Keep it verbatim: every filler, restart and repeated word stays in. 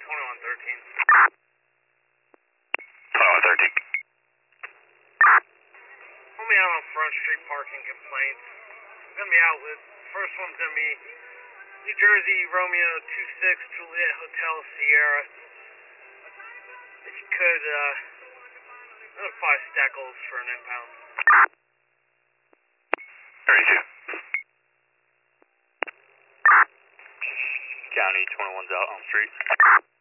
twenty-one thirteen. twenty-one thirteen. Pull me out on Front Street parking complaints. I'm going to be out with, first one's going to be New Jersey Romeo two six Juliet Hotel Sierra. If you could, uh, notify Steckles for an impound. thirty-two. County twenty-one's out on street.